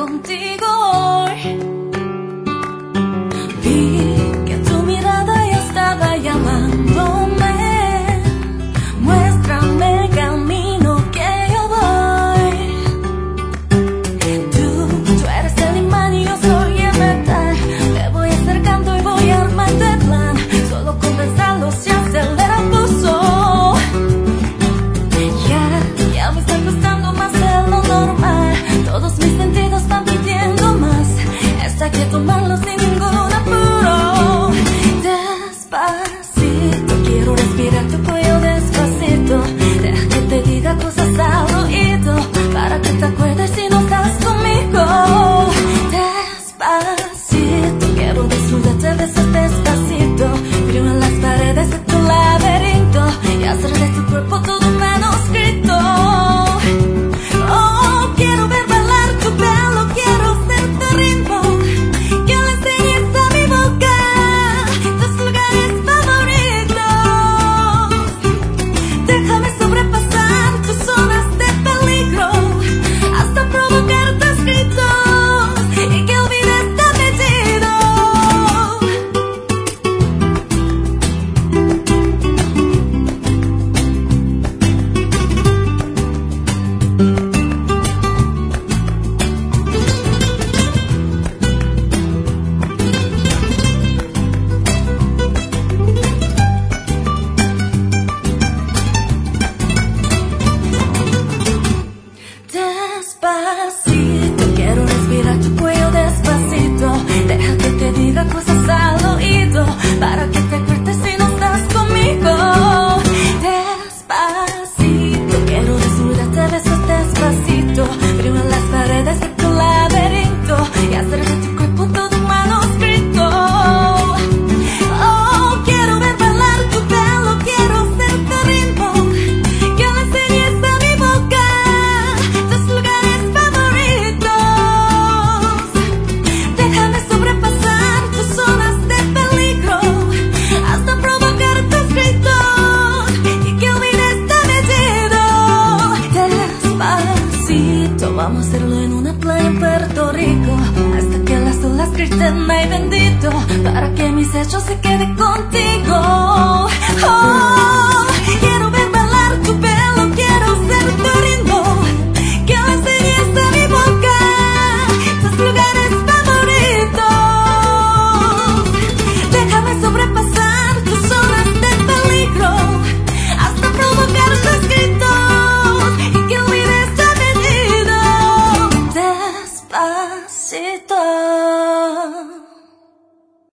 contigo hoy. Vi que tu mirada ya estaba llamándome. Muéstrame el camino que yo voy. Tú eres el imán y yo soy el metal. Te voy acercando y voy armando el plan. Solo con pensarlo se acelera el pulso. Ya me está costando más de lo normal. Todos mis sentidos van pidiendo más. Esto hay que tomarlo sin ningún apuro. Despacito, quiero respirar tu cuello despacito. Deja que te diga cosas al oído, para que te acuerdes si no estás conmigo. Despacito, quiero desnudarte, besos despacito. Frío en las paredes de tu laberinto y hacer de tu cuerpo todo un manuscrito. Oh, quiero ver bailar tu pelo, quiero ser tu ritmo, que le enseñes a mi boca tus lugares favoritos. Déjame sobrepasar tus zonas de peligro, hasta provocar tus gritos y que olvides tu apellido. Despacito, quiero respirar tu cuello despacito. Deja que te diga cosas al oído, para que te acuerdes si no estás conmigo. Despacito, quiero desnudarte, besos despacito. Frío en las paredes de tu laberinto y hacer de tu cuerpo todo un manuscrito. Oh, quiero ver bailar tu pelo, quiero ser tu ritmo, que le enseñes a mi boca tus lugares favoritos. Déjame sobrepasar tus zonas de peligro, hasta provocar tus gritos y que olvides tu apellido. Despacito, vamos a hacerlo en una playa en Puerto Rico, hasta que las olas griten ay bendito, para que mis hechos se queden